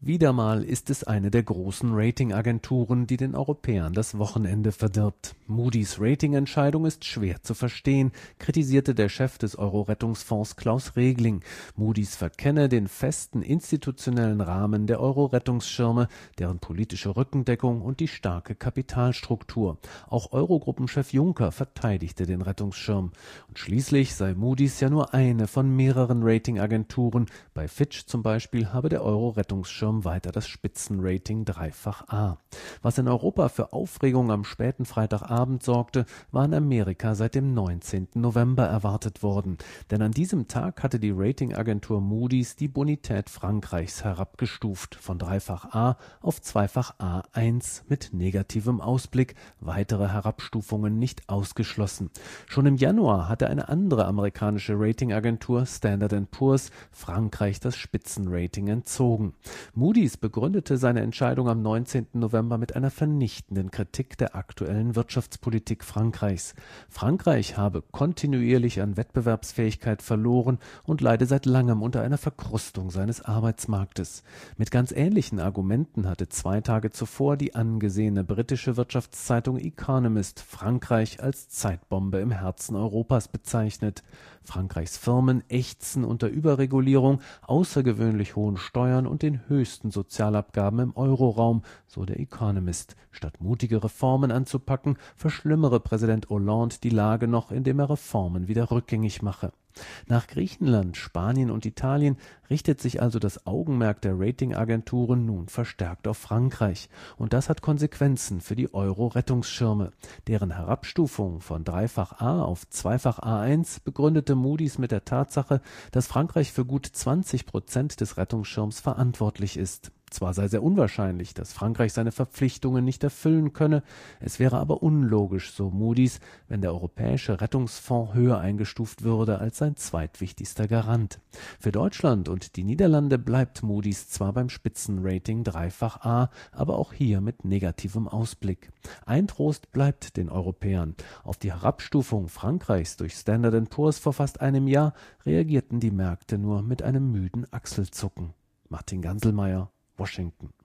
Wieder mal ist es eine der großen Ratingagenturen, die den Europäern das Wochenende verdirbt. Moody's Ratingentscheidung ist schwer zu verstehen, kritisierte der Chef des Euro-Rettungsfonds Klaus Regling. Moody's verkenne den festen institutionellen Rahmen der Euro-Rettungsschirme, deren politische Rückendeckung und die starke Kapitalstruktur. Auch Eurogruppenchef Juncker verteidigte den Rettungsschirm. Und schließlich sei Moody's ja nur eine von mehreren Ratingagenturen. Bei Fitch zum Beispiel habe der Euro-Rettungsschirm weiter das Spitzenrating dreifach-A. Was in Europa für Aufregung am späten Freitagabend sorgte, war in Amerika seit dem 19. November erwartet worden. Denn an diesem Tag hatte die Ratingagentur Moody's die Bonität Frankreichs herabgestuft, von dreifach-A auf zweifach-A1 mit negativem Ausblick, weitere Herabstufungen nicht ausgeschlossen. Schon im Januar hatte eine andere amerikanische Ratingagentur, Standard & Poor's, Frankreich das Spitzenrating entzogen. Moody's begründete seine Entscheidung am 19. November mit einer vernichtenden Kritik der aktuellen Wirtschaftspolitik Frankreichs. Frankreich habe kontinuierlich an Wettbewerbsfähigkeit verloren und leide seit langem unter einer Verkrustung seines Arbeitsmarktes. Mit ganz ähnlichen Argumenten hatte 2 Tage zuvor die angesehene britische Wirtschaftszeitung Economist Frankreich als Zeitbombe im Herzen Europas bezeichnet. Frankreichs Firmen ächzen unter Überregulierung, außergewöhnlich hohen Steuern und den höchsten Sozialabgaben im Euroraum, so der Economist. Statt mutige Reformen anzupacken, verschlimmere Präsident Hollande die Lage noch, indem er Reformen wieder rückgängig mache. Nach Griechenland, Spanien und Italien richtet sich also das Augenmerk der Ratingagenturen nun verstärkt auf Frankreich. Und das hat Konsequenzen für die Euro-Rettungsschirme. Deren Herabstufung von dreifach-A auf zweifach-A1 begründete Moody's mit der Tatsache, dass Frankreich für gut 20% des Rettungsschirms verantwortlich ist. Zwar sei sehr unwahrscheinlich, dass Frankreich seine Verpflichtungen nicht erfüllen könne, es wäre aber unlogisch, so Moody's, wenn der europäische Rettungsfonds höher eingestuft würde als sein zweitwichtigster Garant. Für Deutschland und die Niederlande bleibt Moody's zwar beim Spitzenrating dreifach-A, aber auch hier mit negativem Ausblick. Ein Trost bleibt den Europäern. Auf die Herabstufung Frankreichs durch Standard & Poor's vor fast einem Jahr reagierten die Märkte nur mit einem müden Achselzucken. Martin Ganselmeier, Washington.